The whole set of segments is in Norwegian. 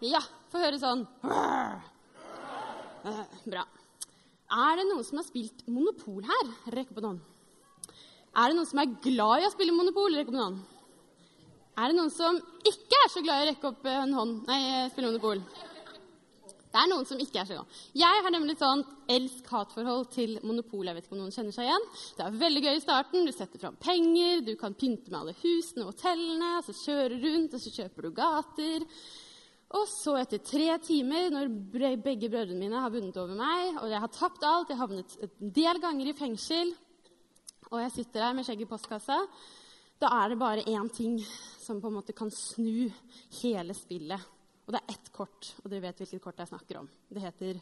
Ja, få høre sånn. Bra. Er det noen som har spilt Monopol her? Rekk opp en hånd. Er det noen som er glad i å spille Monopol? Rekk opp en hånd. Er det noen som ikke er så glad i å rekke opp en hånd? Nei, spille Monopol. Det er noen som ikke er så glad. Jeg har nemlig sånn elsk-hat-forhold til Monopol. Jeg vet ikke om noen kjenner seg igjen. Det er veldig gøy i starten. Du setter fram penger, du kan pynte med alle husene og hotellene, så kjører rundt, og så kjøper du gater. Og så etter 3 timer, når begge brødrene mine har vunnet over meg, og jeg har tapt alt, jeg har havnet en del ganger i fengsel, og jeg sitter der med skjegg i postkassa, da er det bare én ting som på en måte kan snu hele spillet. Og det er ett kort, og dere vet hvilket kort jeg snakker om. Det heter...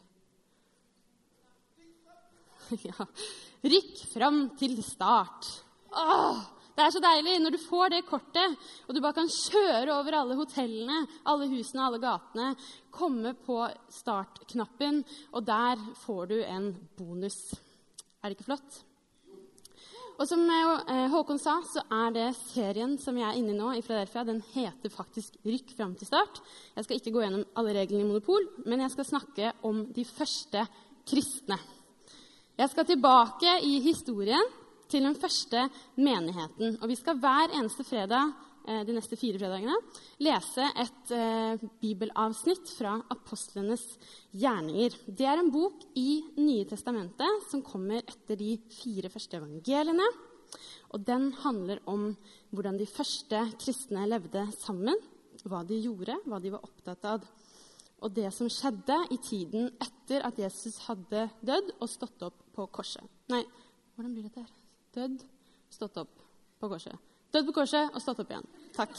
Ja. Rykk fram til start. Åh, det er så deilig når du får det kortet, og du bare kan kjøre over alle hotellene, alle husene, alle gatene, komme på startknappen, og der får du en bonus. Er det ikke flott? Og som Håkon sa, så er det serien som jeg er inne i nå i Philadelphia, den heter faktisk Rykk fram til start. Jeg skal ikke gå gjennom alle reglene i Monopol, men jeg skal snakke om de første kristne. Jeg skal tilbake i historien til den første menigheten, og vi skal hver eneste fredag, de neste 4 fredagene, lese et bibelavsnitt fra Apostlenes gjerninger. Det er en bok i Nye Testamentet som kommer etter de 4 første evangeliene, og den handler om hvordan de første kristne levde sammen, hva de gjorde, hva de var opptatt av, og det som skjedde i tiden etter at Jesus hadde dødd og stått opp på korset. Nei, hvordan blir dette her? Dødd, stått opp på korset. Dødd på korset og stått opp igjen. Takk.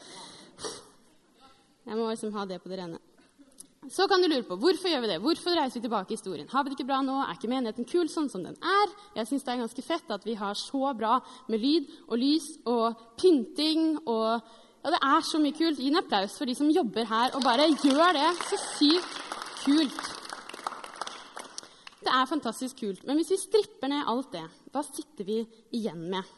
Jeg må liksom ha det på det rene. Så kan du lure på, hvorfor gjør vi det? Hvorfor reiser vi tilbake i historien? Har vi det ikke bra nå? Er ikke menigheten kul sånn som den er? Jeg synes det er ganske fett at vi har så bra med lyd og lys og pynting og... Ja, det er så mye kult. Gi en applaus for de som jobber her og bare gjør det så sykt kult. Det er fantastisk kult. Men hvis vi stripper ned alt det, hva sitter vi igjen med?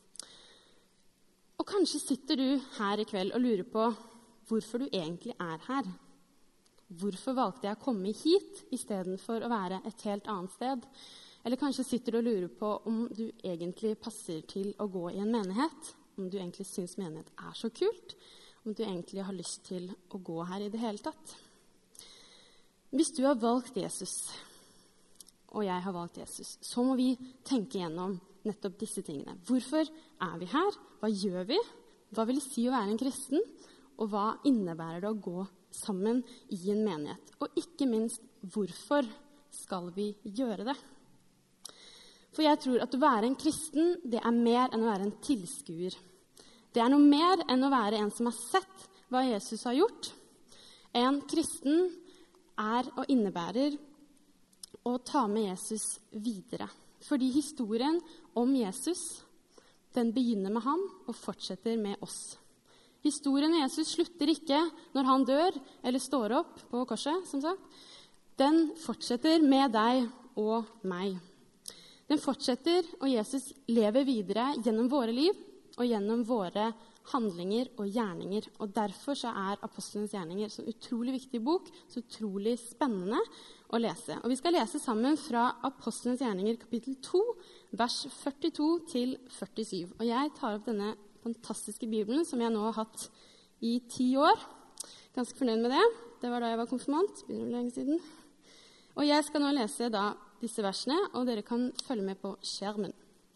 Og kanskje sitter du her i kveld og lurer på hvorfor du egentlig er her. Hvorfor valgte jeg å komme hit i stedet for å være et helt annet sted? Eller kanskje sitter du og lurer på om du egentlig passer til å gå i en menighet, om du egentlig synes menighet er så kult, om du egentlig har lyst til å gå her i det hele tatt. Hvis du har valgt Jesus, og jeg har valgt Jesus, så må vi tenke gjennom nettopp disse tingene. Hvorfor er vi her? Hva gjør vi? Hva vil det si å være en kristen? Og hva innebærer det å gå sammen i en menighet? Og ikke minst, hvorfor skal vi gjøre det? For jeg tror at å være en kristen, det er mer enn å være en tilskuer. Det er noe mer enn å være en som har sett hva Jesus har gjort. En kristen er og innebærer å ta med Jesus videre. Fordi historien om Jesus, den begynner med ham og fortsetter med oss. Historien om Jesus slutter ikke når han dør eller står opp på korset, som sagt. Den fortsetter med deg og meg. Den fortsetter, og Jesus lever videre gjennom våre liv og gjennom våre handlinger og gjerninger. Og derfor så er Apostlenes gjerninger så utrolig viktig bok, så utrolig spennende å lese. Og vi skal lese sammen fra Apostlenes gjerninger kapittel 2, vers 42 til 47. Og jeg tar opp denne fantastiske Bibelen som jeg nå har hatt i 10 år. Ganske fornøyd med det. Det var da jeg var konfirmant, begynner vel lenge siden. Og jeg skal nå lese da disse versene, og dere kan følge med på skjermen.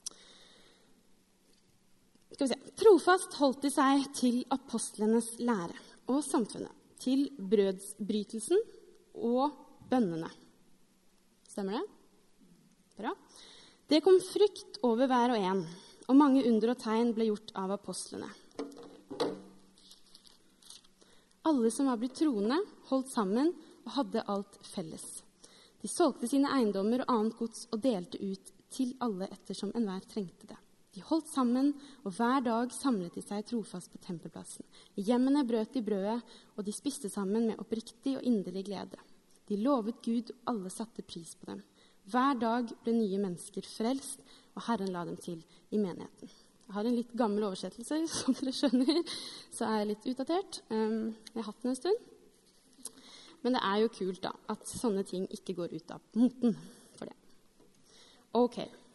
Skal vi se. Trofast holdt de seg til apostlenes lære og samfunnet, til brødsbrytelsen og bønnene. Stemmer det? Bra. Det kom frykt over hver og en, og mange under og tegn ble gjort av apostlene. Alle som var blitt troende, holdt sammen og hadde alt felles. De solgte sine eiendommer og annet gods og delte ut til alle ettersom enhver trengte det. De holdt sammen, og hver dag samlet de seg trofast på tempelplassen. I hjemmene brøt de brødet, og de spiste sammen med oppriktig og inderlig glede. De lovet Gud, og alle satte pris på dem. Hver dag ble nye mennesker frelst, og Herren la dem til i menigheten. Jeg har en litt gammel oversettelse, som dere skjønner, så er jeg litt utdatert. Jeg har hatt den en stund. Men det er jo kult da, at sånne ting ikke går ut av moten for det. Ok.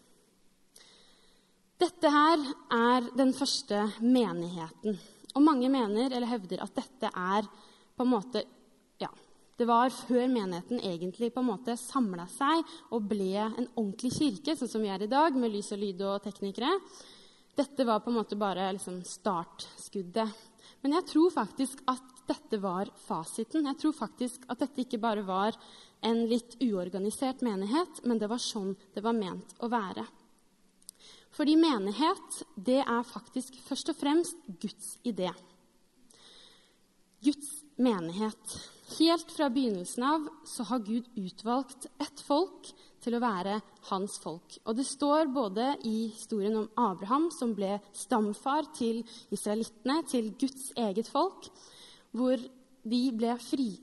Dette her er den første menigheten. Og mange mener, eller hevder, at dette er på en måte, ja, det var før menigheten egentlig på en måte samlet seg og ble en ordentlig kirke, sånn som vi er i dag, med lys og lyd og teknikere. Dette var på en måte bare liksom startskuddet. Men jeg tror faktisk at dette var fasiten. Jeg tror faktisk at dette ikke bare var en litt uorganisert menighet, men det var sånn det var ment å være. Fordi menighet, det er faktisk først og fremst Guds idé. Guds menighet. Helt fra begynnelsen av så har Gud utvalgt ett folk til å være hans folk. Og det står både i historien om Abraham, som ble stamfar til israelittene, til Guds eget folk, hvor de ble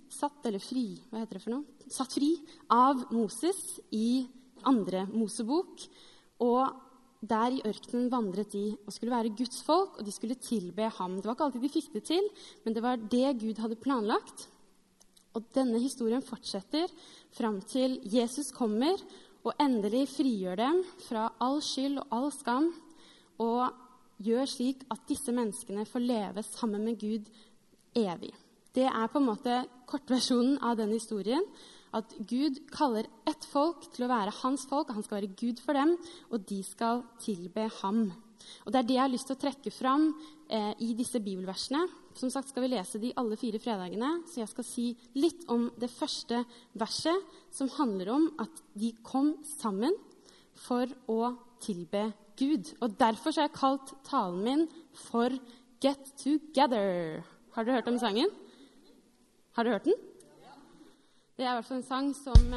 satt fri av Moses i 2. Mosebok, og der i ørkenen vandret de og skulle være Guds folk, og de skulle tilbe ham. Det var ikke alltid de fikk det til, men det var det Gud hadde planlagt. Og denne historien fortsetter fram til Jesus kommer og endelig frigjør dem fra all skyld og all skam, og gjør slik at disse menneskene får leve sammen med Gud evig. Det er på en måte kortversjonen av denne historien, at Gud kaller ett folk til å være hans folk, og han skal være Gud for dem, og de skal tilbe ham. Og det er det jeg har lyst til å trekke fram i disse bibelversene. Som sagt skal vi lese de alle 4 fredagene, så jeg skal si litt om det første verset, som handler om at de kom sammen for å tilbe Gud. Og derfor så har jeg kalt talen min for Get Together. Har dere hørt om sangen? Har dere hørt den? Det er i hvert fall en sang som...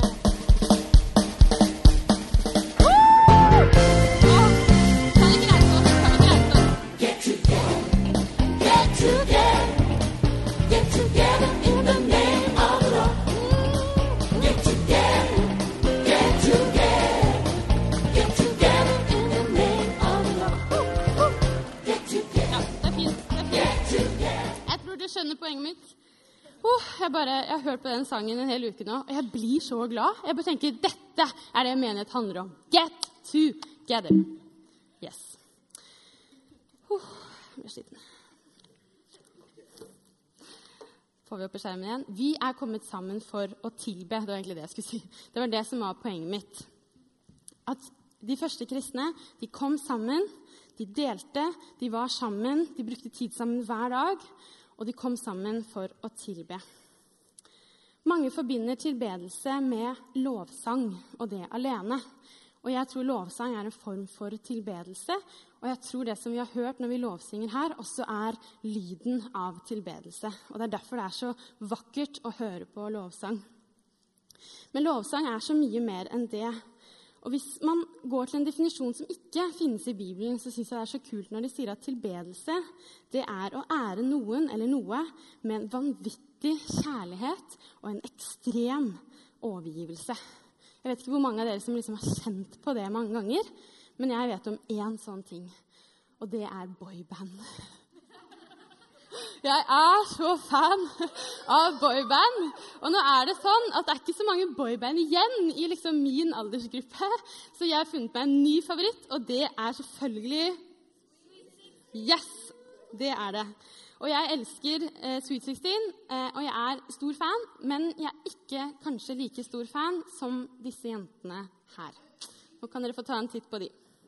skjønner poenget mitt. Jeg har hørt på den sangen en hel uke nå, og jeg blir så glad. Jeg bare tenker, dette er det menighet handler om. Get together. Yes. Jeg blir sliten. Får vi opp på skjermen igjen. Vi er kommet sammen for å tilbe. Det var egentlig det jeg skulle si. Det var det som var poenget mitt. At de første kristne, de kom sammen, de delte, de var sammen, de brukte tid sammen hver dag, og de kom sammen for å tilbe. Mange forbinder tilbedelse med lovsang, og det alene. Og jeg tror lovsang er en form for tilbedelse, og jeg tror det som vi har hørt når vi lovsynger her, også er lyden av tilbedelse. Og det er derfor det er så vakkert å høre på lovsang. Men lovsang er så mye mer enn det. Og hvis man går til en definisjon som ikke finnes i Bibelen, så synes jeg det er så kult når de sier at tilbedelse, det er å ære noen eller noe med en vanvittig kjærlighet og en ekstrem overgivelse. Jeg vet ikke hvor mange av dere som liksom har kjent på det mange ganger, men jeg vet om en sånn ting, og det er boyband. Jeg er så fan av boyband, og nå er det sånn at det er ikke så mange boyband igjen i liksom min aldersgruppe, så jeg har funnet meg en ny favoritt, og det er selvfølgelig Yes, det er det. Og jeg elsker Sweet 16, og jeg er stor fan, men jeg er ikke kanskje like stor fan som disse jentene her. Nå kan dere få ta en titt på de.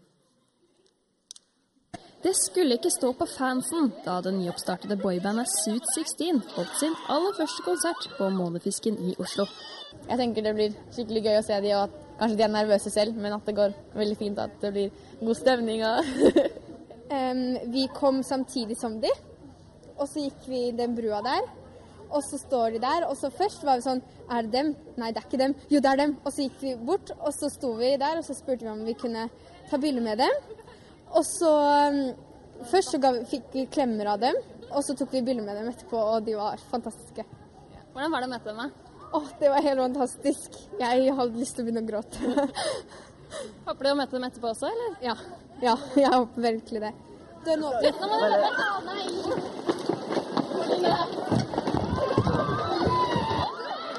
Det skulle ikke stå på fansen da det nyoppstartede boybandet Sweet 16 holdt sin aller første konsert på Månefisken i Oslo. Jeg tenker det blir skikkelig gøy å se de, og at kanskje de er nervøse selv, men at det går veldig fint, at det blir god stemning. Vi kom samtidig som de, og så gikk vi den brua der, og så står de der, og så først var vi sånn, er det dem? Nei, det er ikke dem. Jo, det er dem. Og så gikk vi bort, og så sto vi der, og så spurte vi om vi kunne ta bilder med dem. Og så først så fikk vi klemmer av dem, og så tok vi bilder med dem etterpå, og de var fantastiske. Hvordan var det å møte dem, da? Det var helt fantastisk. Jeg hadde lyst til å begynne å gråte. Håper du å møte dem etterpå også, eller? Ja, jeg håper virkelig det. Nå må du løpe. Nei.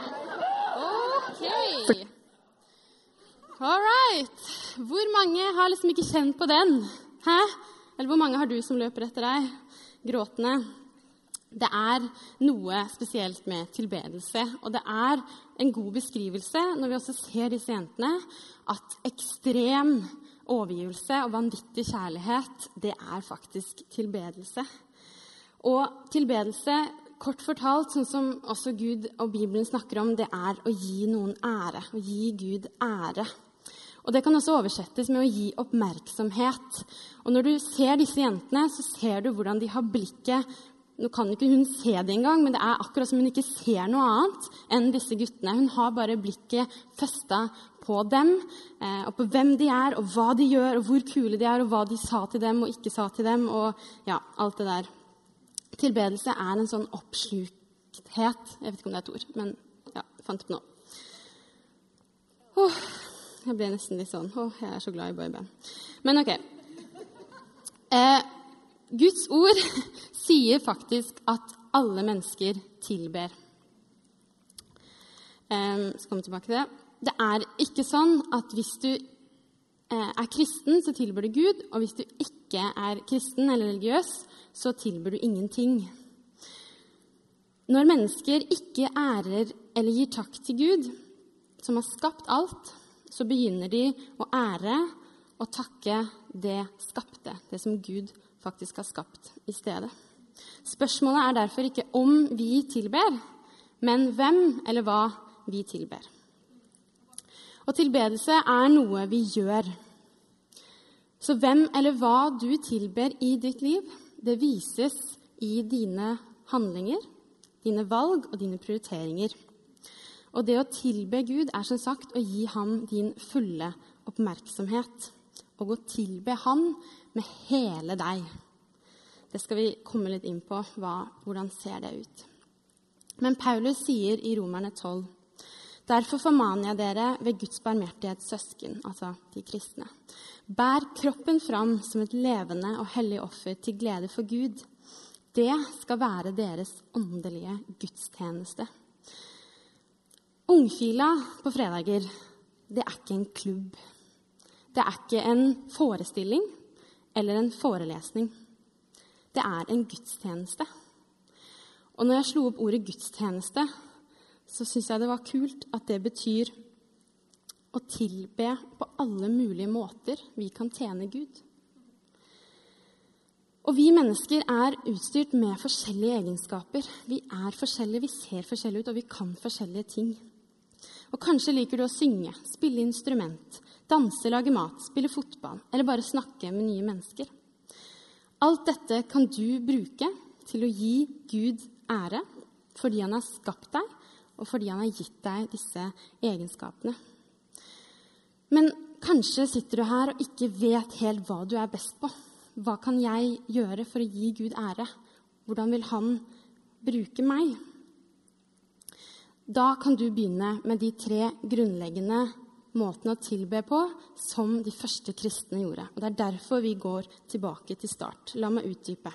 mange har liksom ikke kjent på den? Hæ? Eller hvor mange har du som løper etter deg, gråtende? Det er noe spesielt med tilbedelse, og det er en god beskrivelse når vi også ser disse jentene, at ekstrem overgivelse og vanvittig kjærlighet, det er faktisk tilbedelse. Og tilbedelse, kort fortalt, sånn som også Gud og Bibelen snakker om, det er å gi noen ære, å gi Gud ære. Og det kan også oversettes med å gi oppmerksomhet. Og når du ser disse jentene, så ser du hvordan de har blikket. Nå kan ikke hun se det engang, men det er akkurat som hun ikke ser noe annet enn disse guttene. Hun har bare blikket festet på dem, og på hvem de er, og hva de gjør, og hvor kule de er, og hva de sa til dem og ikke sa til dem, og ja, alt det der. Tilbedelse er en sånn oppslukthet. Jeg vet ikke om det er et ord, men ja, jeg fant det på nå. Jeg ble nesten litt sånn, jeg er så glad i boyband. Men ok. Guds ord sier faktisk at alle mennesker tilber. Skal komme tilbake til det. Det er ikke sånn at hvis du er kristen, så tilber du Gud, og hvis du ikke er kristen eller religiøs, så tilber du ingenting. Når mennesker ikke ærer eller gir takk til Gud, som har skapt alt, så begynner de å ære og takke det skapte, det som Gud faktisk har skapt i stedet. Spørsmålet er derfor ikke om vi tilber, men hvem eller hva vi tilber. Og tilbedelse er noe vi gjør. Så hvem eller hva du tilber i ditt liv, det vises i dine handlinger, dine valg og dine prioriteringer. Og det å tilbe Gud er som sagt å gi ham din fulle oppmerksomhet, og å tilbe han med hele deg. Det skal vi komme litt inn på, hvordan ser det ut. Men Paulus sier i Romerne 12, derfor formaner jeg dere ved Guds barmhjertighets søsken, altså de kristne. Bær kroppen fram som et levende og hellig offer til glede for Gud. Det skal være deres åndelige gudstjeneste. Ungfila på fredager, det er ikke en klubb. Det er ikke en forestilling eller en forelesning. Det er en gudstjeneste. Og når jeg slo opp ordet gudstjeneste, så synes jeg det var kult at det betyr å tilbe på alle mulige måter vi kan tjene Gud. Og vi mennesker er utstyrt med forskjellige egenskaper. Vi er forskjellige, vi ser forskjellige ut, og vi kan forskjellige ting. Og kanskje liker du å synge, spille instrument, danse, lage mat, spille fotball, eller bare snakke med nye mennesker. Alt dette kan du bruke til å gi Gud ære, fordi han har skapt deg, og fordi han har gitt deg disse egenskapene. Men kanskje sitter du her og ikke vet helt hva du er best på. Hva kan jeg gjøre for å gi Gud ære? Hvordan vil han bruke meg? Da kan du begynne med de 3 grunnleggende måtene å tilbe på som de første kristne gjorde. Og det er derfor vi går tilbake til start. La meg utdype.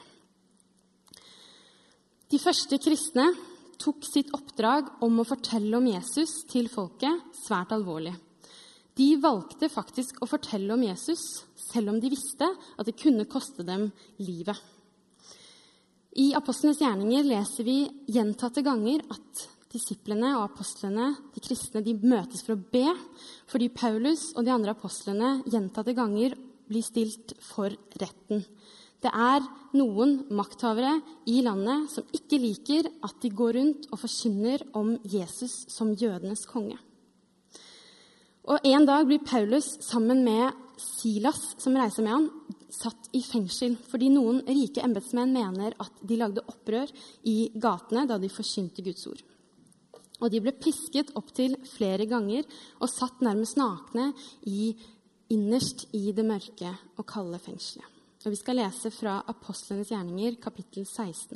De første kristne tok sitt oppdrag om å fortelle om Jesus til folket svært alvorlig. De valgte faktisk å fortelle om Jesus, selv om de visste at det kunne koste dem livet. I Apostlenes gjerninger leser vi gjentatte ganger at disiplene og apostlene, de kristne, de møtes for å be, fordi Paulus og de andre apostlene gjentatte ganger blir stilt for retten. Det er noen makthavere i landet som ikke liker at de går rundt og forkynner om Jesus som jødenes konge. Og en dag blir Paulus sammen med Silas, som reiser med han, satt i fengsel, fordi noen rike embetsmenn mener at de lagde opprør i gatene da de forkynte Guds ord. Og de ble pisket opp til flere ganger og satt nærmest nakne innerst i det mørke og kalde fengselet. Og vi skal lese fra Apostlenes gjerninger, kapittel 16.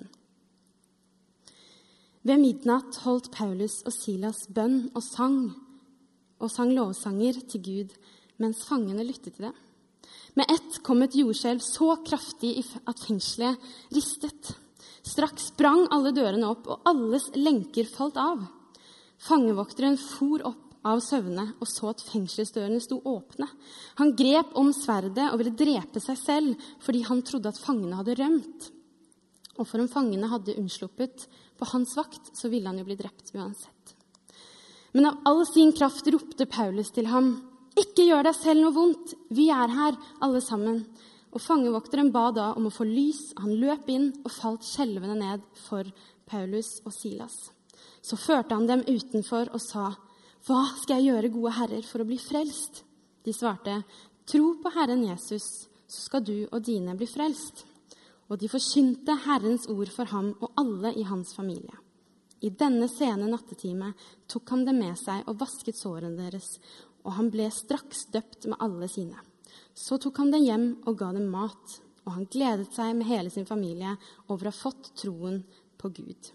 Ved midnatt holdt Paulus og Silas bønn og sang lovsanger til Gud, mens fangene lyttet til det. Med ett kom et jordskjelv så kraftig at fengselet ristet. Straks sprang alle dørene opp, og alles lenker falt av. Fangevokteren for opp av søvne og så at fengselsdørene sto åpne. Han grep om sverdet og ville drepe seg selv fordi han trodde at fangene hadde rømt. Og for om fangene hadde unnsluppet på hans vakt, så ville han jo bli drept uansett. Men av all sin kraft ropte Paulus til ham: «Ikke gjør deg selv noe vondt, vi er her, alle sammen.» Og fangevokteren ba da om å få lys. Han løp inn og falt skjelvende ned for Paulus og Silas. Så førte han dem utenfor og sa: «Hva skal jeg gjøre, gode herrer, for å bli frelst?» De svarte: «Tro på Herren Jesus, så skal du og dine bli frelst.» Og de forkynte Herrens ord for ham og alle i hans familie. I denne sene nattetime tok han dem med seg og vasket sårene deres, og han ble straks døpt med alle sine. Så tok han dem hjem og ga dem mat, og han gledet seg med hele sin familie over å ha fått troen på Gud.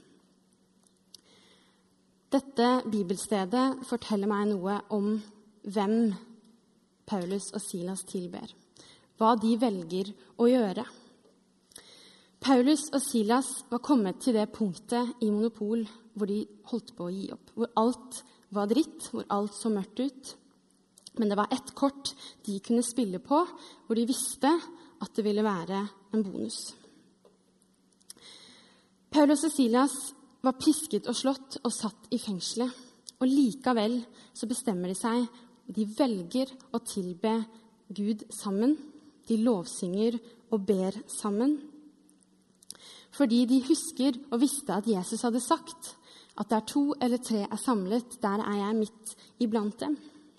Dette bibelstedet forteller meg noe om hvem Paulus og Silas tilber, hva de velger å gjøre. Paulus og Silas var kommet til det punktet i Monopol hvor de holdt på å gi opp, hvor alt var dritt, hvor alt så mørkt ut. Men det var ett kort de kunne spille på, hvor de visste at det ville være en bonus. Paulus og Silas var pisket og slått og satt i fengselet, og likevel så bestemmer de seg, og de velger å tilbe Gud sammen. De lovsynger og ber sammen. Fordi de husker og visste at Jesus hadde sagt at der 2 eller 3 er samlet, der er jeg midt iblant dem.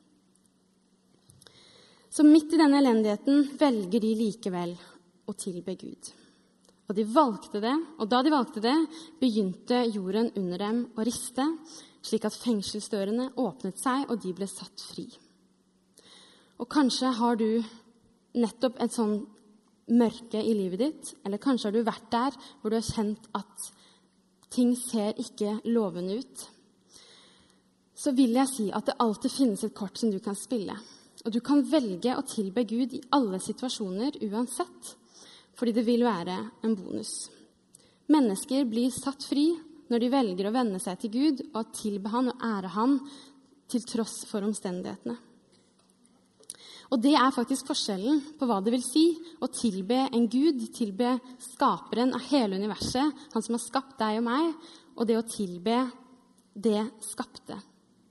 Så midt i denne elendigheten velger de likevel å tilbe Gud. Og de valgte det, og da de valgte det, begynte jorden under dem å riste, slik at fengselsdørene åpnet seg, og de ble satt fri. Og kanskje har du nettopp et sånn mørke i livet ditt, eller kanskje har du vært der hvor du har kjent at ting ser ikke lovende ut. Så vil jeg si at det alltid finnes et kort som du kan spille. Og du kan velge å tilbe Gud i alle situasjoner uansett, fordi det vil være en bonus. Mennesker blir satt fri når de velger å vende seg til Gud og tilbe han og ære han til tross for omstendighetene. Og det er faktisk forskjellen på hva det vil si å tilbe en Gud, tilbe skaperen av hele universet, han som har skapt deg og meg, og det å tilbe det skapte.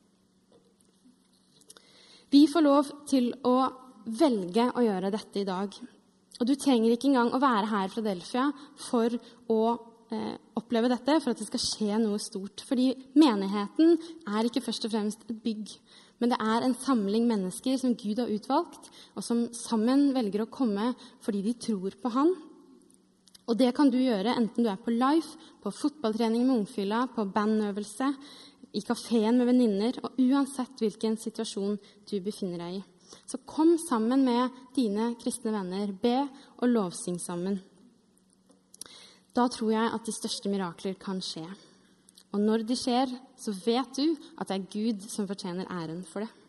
Vi får lov til å velge å gjøre dette i dag. Og du trenger ikke engang å være her i Philadelphia for å oppleve dette, for at det skal skje noe stort. Fordi menigheten er ikke først og fremst et bygg, men det er en samling mennesker som Gud har utvalgt, og som sammen velger å komme fordi de tror på han. Og det kan du gjøre enten du er på life, på fotballtrening med ungfylla, på bandøvelse, i kaféen med venninner, og uansett hvilken situasjon du befinner deg i. Så kom sammen med dine kristne venner, be og lovsyng sammen. Da tror jeg at de største mirakler kan skje. Og når de skjer, så vet du at det er Gud som fortjener æren for det.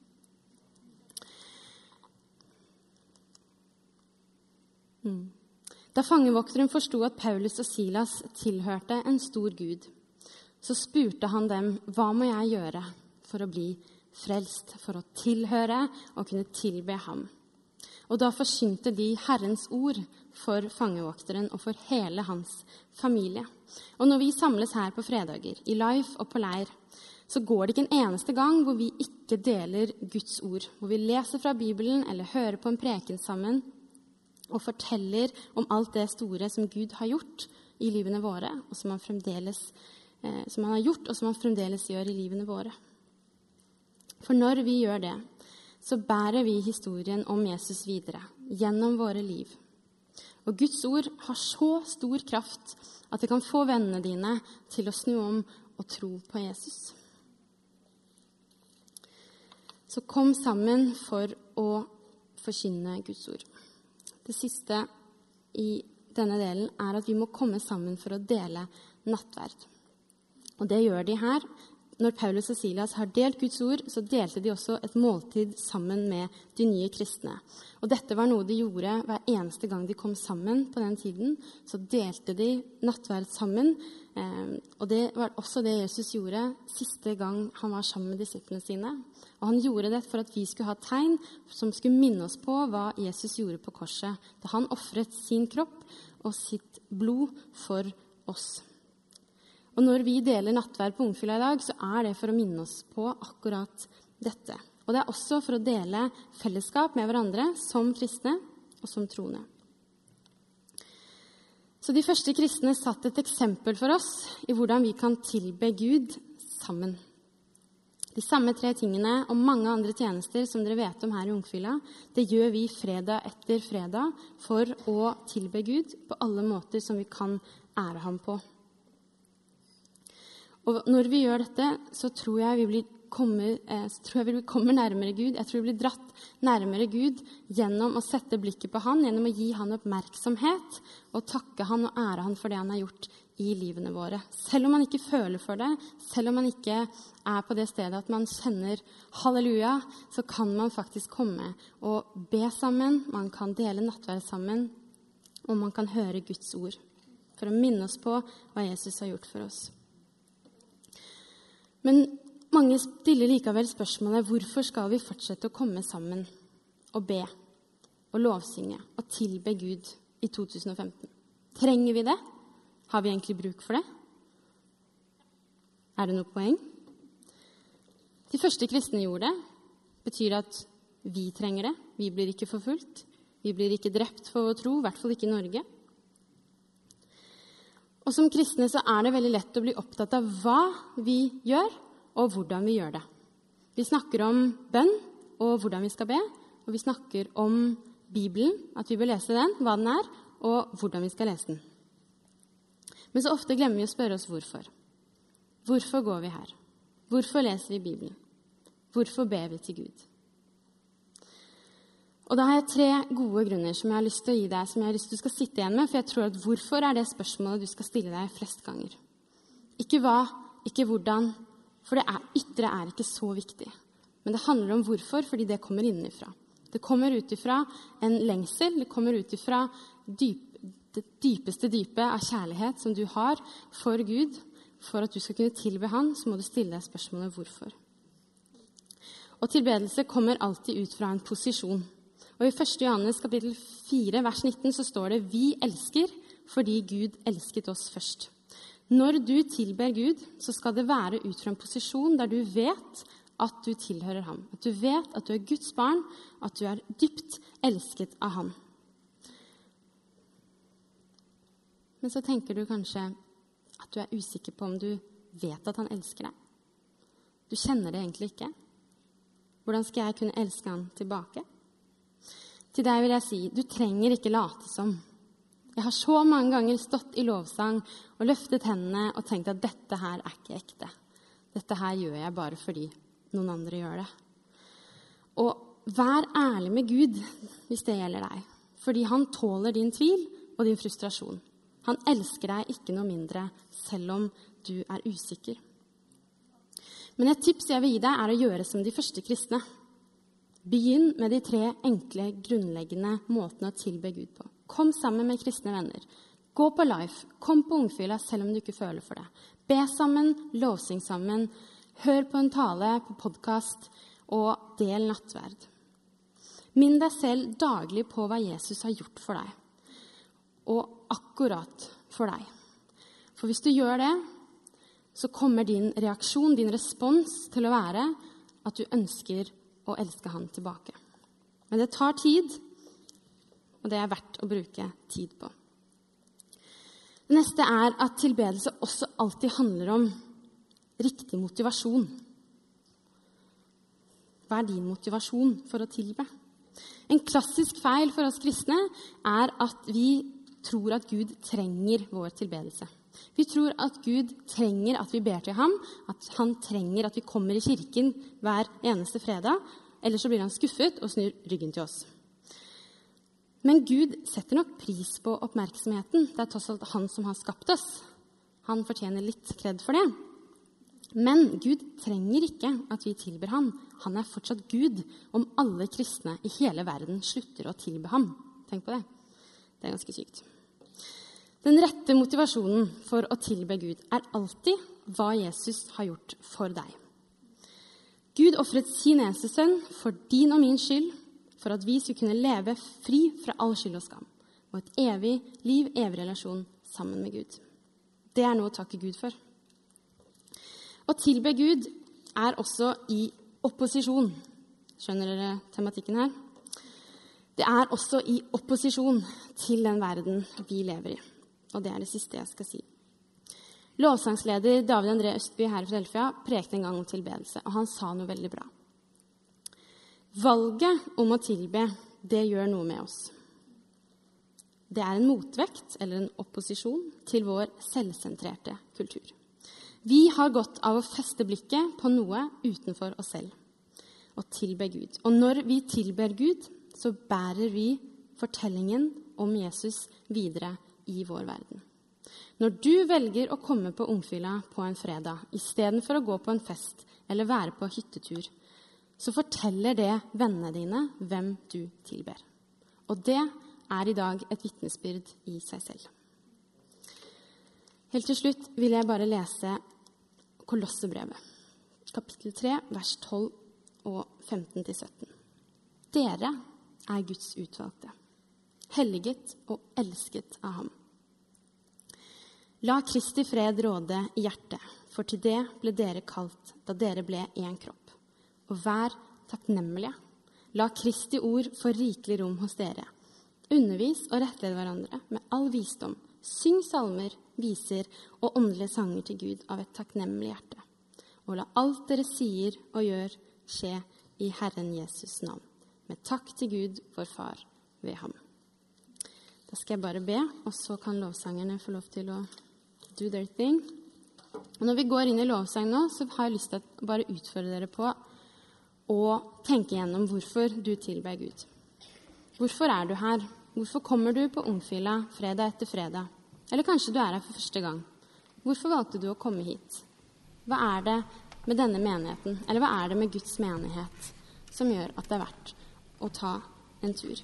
Da fangevokteren forstod at Paulus og Silas tilhørte en stor Gud, så spurte han dem, hva må jeg gjøre for å bli frelst, for å tilhøre og kunne tilbe ham? Og da forsynte de Herrens ord for fangevokteren og for hele hans familie. Og når vi samles her på fredager, i life og på leir, så går det ikke en eneste gang hvor vi ikke deler Guds ord, hvor vi leser fra Bibelen eller hører på en preken sammen og forteller om alt det store som Gud har gjort i livene våre, og som han har gjort, og som han fremdeles gjør i livene våre. For når vi gjør det, så bærer vi historien om Jesus videre, gjennom våre liv. Og Guds ord har så stor kraft at det kan få vennene dine til å snu om og tro på Jesus. Så kom sammen for å forkynne Guds ord. Det siste i denne delen er at vi må komme sammen for å dele nattverd. Og det gjør de her når Paulus og Silas har delt Guds ord, så delte de også et måltid sammen med de nye kristne. Og dette var noe de gjorde hver eneste gang de kom sammen på den tiden. Så delte de nattverd sammen. Og det var også det Jesus gjorde siste gang han var sammen med disiplene sine. Og han gjorde det for at vi skulle ha tegn som skulle minne oss på hva Jesus gjorde på korset, da han offret sin kropp og sitt blod for oss. Og når vi deler nattverd på Ungfylla i dag, så det for å minne oss på akkurat dette. Og det også for å dele fellesskap med hverandre som kristne og som troende. Så de første kristne satt et eksempel for oss i hvordan vi kan tilbe Gud sammen. De samme 3 tingene og mange andre tjenester som dere vet om her i Ungfylla, det gjør vi fredag etter fredag for å tilbe Gud på alle måter som vi kan ære ham på. Og når vi gjør dette, så tror jeg vi kommer nærmere Gud. Jeg tror vi blir dratt nærmere Gud gjennom å sette blikket på han, gjennom å gi han oppmerksomhet og takke han og ære han for det han har gjort i livene våre. Selv om man ikke føler for det, selv om man ikke på det stedet at man kjenner halleluja, så kan man faktisk komme og be sammen, man kan dele nattverd sammen, og man kan høre Guds ord for å minne oss på hva Jesus har gjort for oss. Men mange stiller likevel spørsmålet, hvorfor skal vi fortsette å komme sammen og be og lovsynge og tilbe Gud i 2015? Trenger vi det? Har vi egentlig bruk for det? Det noe poeng? De første kristne gjorde det. Betyr det at vi trenger det? Vi blir ikke forfulgt. Vi blir ikke drept for å tro, i hvert fall ikke i Norge. Og som kristne så det veldig lett å bli opptatt av hva vi gjør, og hvordan vi gjør det. Vi snakker om bønn, og hvordan vi skal be, og vi snakker om Bibelen, at vi bør lese den, hva den og hvordan vi skal lese den. Men så ofte glemmer vi å spørre oss hvorfor. Hvorfor går vi her? Hvorfor leser vi Bibelen? Hvorfor ber vi til Gud? Og da har jeg 3 gode grunner som jeg har lyst til å gi deg, som jeg har lyst til at du skal sitte igjen med, for jeg tror at hvorfor det spørsmålet du skal stille deg flest ganger. Ikke hva, ikke hvordan, for det ytre ikke så viktig. Men det handler om hvorfor, fordi det kommer innenfra. Det kommer ut ifra en lengsel, det kommer ut ifra det dypeste dypet av kjærlighet som du har for Gud. For at du skal kunne tilbe han, så må du stille deg spørsmålet hvorfor. Og tilbedelse kommer alltid ut fra en posisjon. Og i 1. Johannes kapittel 4, vers 19, så står det, vi elsker fordi Gud elsket oss først. Når du tilber Gud, så skal det være ut fra en posisjon der du vet at du tilhører ham. At du vet at du Guds barn, at du dypt elsket av ham. Men så tenker du kanskje at du usikker på om du vet at han elsker deg. Du kjenner det egentlig ikke. Hvordan skal jeg kunne elske han tilbake? Til deg vil jeg si, du trenger ikke late som. Jeg har så mange ganger stått i lovsang og løftet hendene og tenkt at dette her ikke ekte. Dette her gjør jeg bare fordi noen andre gjør det. Og vær ærlig med Gud hvis det gjelder deg. Fordi han tåler din tvil og din frustrasjon. Han elsker deg ikke noe mindre selv om du usikker. Men et tips jeg vil gi deg å gjøre som de første kristne. Begynn med de 3 enkle, grunnleggende måtene å tilbe Gud på. Kom sammen med kristne venner. Gå på life. Kom på Ungfylla selv om du ikke føler for det. Be sammen, lovsing sammen. Hør på en tale, på podcast, og del nattverd. Minn deg selv daglig på hva Jesus har gjort for deg. Og akkurat for deg. For hvis du gjør det, så kommer din reaksjon, din respons til å være at du ønsker å elske han tilbake. Men det tar tid, og det verdt å bruke tid på. Det neste at tilbedelse også alltid handler om riktig motivasjon. Hva din motivasjon for å tilbe? En klassisk feil for oss kristne at vi tror at Gud trenger vår tilbedelse. Vi tror at Gud trenger at vi ber til ham, at han trenger at vi kommer i kirken hver eneste fredag, ellers så blir han skuffet og snur ryggen til oss. Men Gud setter nok pris på oppmerksomheten. Det tross alt han som har skapt oss. Han fortjener litt kred for det. Men Gud trenger ikke at vi tilber ham. Han er fortsatt Gud om alle kristne i hele verden slutter å tilbe ham. Tenk på det. Det er ganske sykt. Den rette motivasjonen for å tilbe Gud er alltid hva Jesus har gjort for deg. Gud offret sin eneste sønn for din og min skyld, for at vi skulle kunne leve fri fra all skyld og skam, og et evig liv, evig relasjon sammen med Gud. Det er noe å takke Gud for. Å tilbe Gud er også i opposisjon. Skjønner dere tematikken her? Det er også i opposisjon til den verden vi lever i. Og det er det siste jeg skal si. Lovsangsleder David André Østby her i Philadelphia prekte en gang om tilbedelse, og han sa noe veldig bra. Valget om å tilbe, det gjør noe med oss. Det er en motvekt eller en opposisjon til vår selvsentrerte kultur. Vi har godt av å feste blikket på noe utenfor oss selv og tilbe Gud. Og når vi tilber Gud, så bærer vi fortellingen om Jesus videre i vår verden. Når du velger å komme på ungfylla på en fredag, i stedet for å gå på en fest eller være på hyttetur, så forteller det vennene dine hvem du tilber. Og det er i dag et vitnesbyrd i seg selv. Helt til slutt vil jeg bare lese Kolossebrevet, kapittel 3, vers 12 og 15-17. Dere er Guds utvalgte, helliget og elsket av ham. La Kristi fred råde i hjertet, for til det ble dere kalt da dere ble en kropp. Og vær takknemlige. La Kristi ord få rikelig rom hos dere. Undervis og rettled hverandre med all visdom. Syng salmer, viser og åndelige sanger til Gud av et takknemlig hjerte. Og la alt dere sier og gjør skje i Herren Jesus navn, med takk til Gud, vår Far, ved ham. Da skal jeg bare be, og så kan lovsangerne få lov til å do their thing. Og når vi går inn i lovsang nå, så har jeg lyst til å bare utfordre dere på å tenke gjennom hvorfor du tilber Gud. Hvorfor er du her? Hvorfor kommer du på ungfylla fredag etter fredag? Eller kanskje du er her for første gang. Hvorfor valgte du å komme hit? Hva er det med denne menigheten, eller hva er det med Guds menighet som gjør at det er verdt å ta en tur?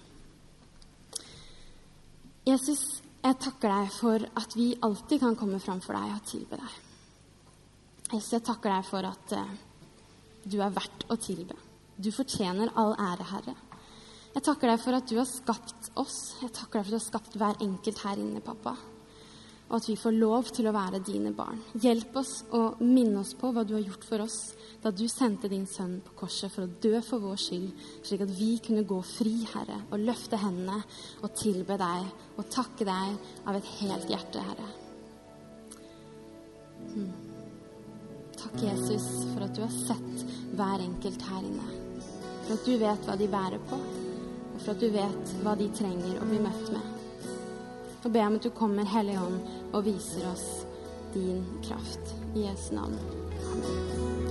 Jesus, jeg takker deg for at vi alltid kan komme fram for deg og tilbe deg. Jesus, jeg takker deg for at du er verdt å tilbe. Du fortjener all ære, Herre. Jeg takker deg for at du har skapt oss. Jeg takker deg for at du har skapt hver enkelt her inne, pappa. Og at vi får lov til å være dine barn. Hjelp oss og minne oss på hva du har gjort for oss da du sendte din sønn på korset for å dø for vår skyld, slik at vi kunne gå fri, Herre, og løfte hendene og tilbe deg og takke deg av et helt hjerte, Herre. Takk, Jesus, for at du har sett hver enkelt her inne. For at du vet hva de bærer på, og for at du vet hva de trenger å bli møtt med. Og be om at du kommer, Hellige Ånd, og viser oss din kraft. I Jesu navn. Amen.